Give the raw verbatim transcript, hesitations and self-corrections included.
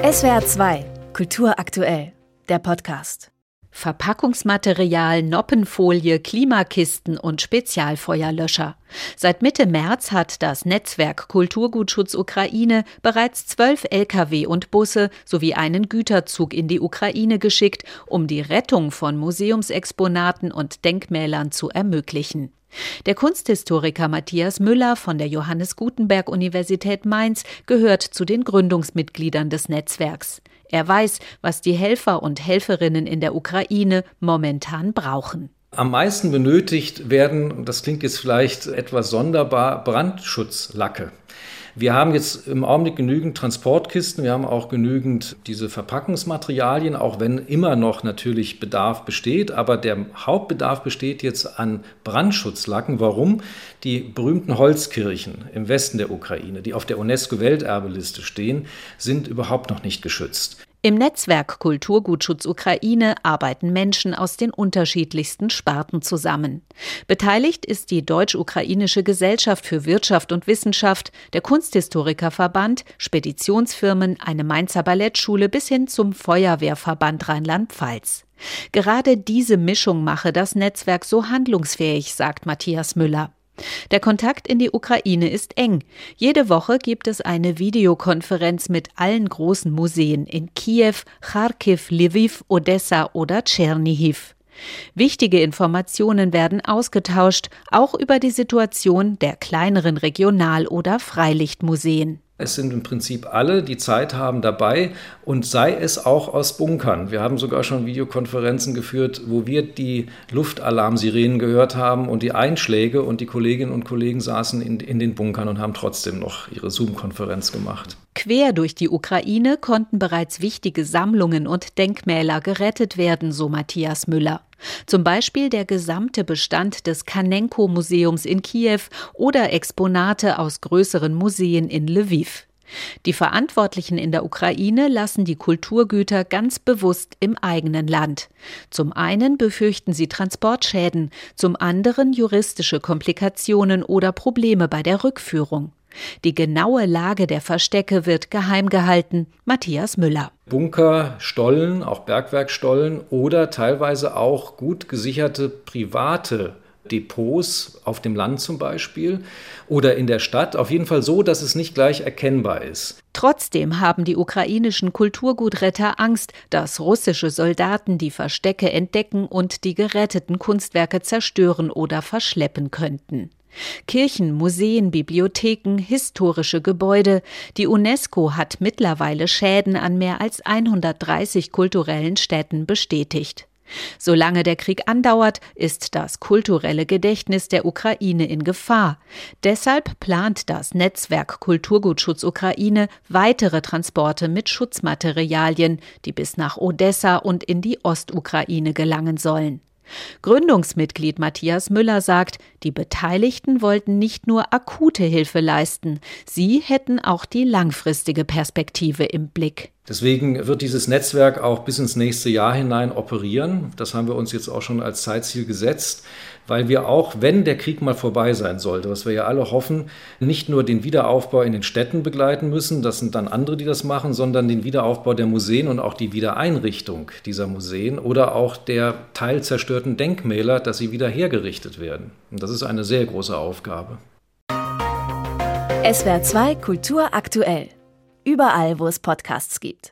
S W R zwei Kultur aktuell, der Podcast. Verpackungsmaterial, Noppenfolie, Klimakisten und Spezialfeuerlöscher. Seit Mitte März hat das Netzwerk Kulturgutschutz Ukraine bereits zwölf L K W und Busse sowie einen Güterzug in die Ukraine geschickt, um die Rettung von Museumsexponaten und Denkmälern zu ermöglichen. Der Kunsthistoriker Matthias Müller von der Johannes Gutenberg Universität Mainz gehört zu den Gründungsmitgliedern des Netzwerks. Er weiß, was die Helfer und Helferinnen in der Ukraine momentan brauchen. Am meisten benötigt werden, das klingt jetzt vielleicht etwas sonderbar, Brandschutzlacke. Wir haben jetzt im Augenblick genügend Transportkisten, wir haben auch genügend diese Verpackungsmaterialien, auch wenn immer noch natürlich Bedarf besteht. Aber der Hauptbedarf besteht jetzt an Brandschutzlacken. Warum? Die berühmten Holzkirchen im Westen der Ukraine, die auf der UNESCO-Welterbeliste stehen, sind überhaupt noch nicht geschützt. Im Netzwerk Kulturgutschutz Ukraine arbeiten Menschen aus den unterschiedlichsten Sparten zusammen. Beteiligt ist die Deutsch-Ukrainische Gesellschaft für Wirtschaft und Wissenschaft, der Kunsthistorikerverband, Speditionsfirmen, eine Mainzer Ballettschule bis hin zum Feuerwehrverband Rheinland-Pfalz. Gerade diese Mischung mache das Netzwerk so handlungsfähig, sagt Matthias Müller. Der Kontakt in die Ukraine ist eng. Jede Woche gibt es eine Videokonferenz mit allen großen Museen in Kiew, Charkiw, Lwiw, Odessa oder Tschernihiw. Wichtige Informationen werden ausgetauscht, auch über die Situation der kleineren Regional- oder Freilichtmuseen. Es sind im Prinzip alle, die Zeit haben, dabei und sei es auch aus Bunkern. Wir haben sogar schon Videokonferenzen geführt, wo wir die Luftalarmsirenen gehört haben und die Einschläge und die Kolleginnen und Kollegen saßen in, in den Bunkern und haben trotzdem noch ihre Zoom-Konferenz gemacht. Quer durch die Ukraine konnten bereits wichtige Sammlungen und Denkmäler gerettet werden, so Matthias Müller. Zum Beispiel der gesamte Bestand des Kanenko-Museums in Kiew oder Exponate aus größeren Museen in Lwiw. Die Verantwortlichen in der Ukraine lassen die Kulturgüter ganz bewusst im eigenen Land. Zum einen befürchten sie Transportschäden, zum anderen juristische Komplikationen oder Probleme bei der Rückführung. Die genaue Lage der Verstecke wird geheim gehalten. Matthias Müller. Bunker, Stollen, auch Bergwerkstollen oder teilweise auch gut gesicherte private Depots auf dem Land zum Beispiel oder in der Stadt. Auf jeden Fall so, dass es nicht gleich erkennbar ist. Trotzdem haben die ukrainischen Kulturgutretter Angst, dass russische Soldaten die Verstecke entdecken und die geretteten Kunstwerke zerstören oder verschleppen könnten. Kirchen, Museen, Bibliotheken, historische Gebäude. Die UNESCO hat mittlerweile Schäden an mehr als hundertdreißig kulturellen Stätten bestätigt. Solange der Krieg andauert, ist das kulturelle Gedächtnis der Ukraine in Gefahr. Deshalb plant das Netzwerk Kulturgutschutz Ukraine weitere Transporte mit Schutzmaterialien, die bis nach Odessa und in die Ostukraine gelangen sollen. Gründungsmitglied Matthias Müller sagt, die Beteiligten wollten nicht nur akute Hilfe leisten, sie hätten auch die langfristige Perspektive im Blick. Deswegen wird dieses Netzwerk auch bis ins nächste Jahr hinein operieren. Das haben wir uns jetzt auch schon als Zeitziel gesetzt, weil wir auch, wenn der Krieg mal vorbei sein sollte, was wir ja alle hoffen, nicht nur den Wiederaufbau in den Städten begleiten müssen, das sind dann andere, die das machen, sondern den Wiederaufbau der Museen und auch die Wiedereinrichtung dieser Museen oder auch der teilzerstörten Denkmäler, dass sie wieder hergerichtet werden. Und das ist eine sehr große Aufgabe. S W R zwei Kultur aktuell. Überall, wo es Podcasts gibt.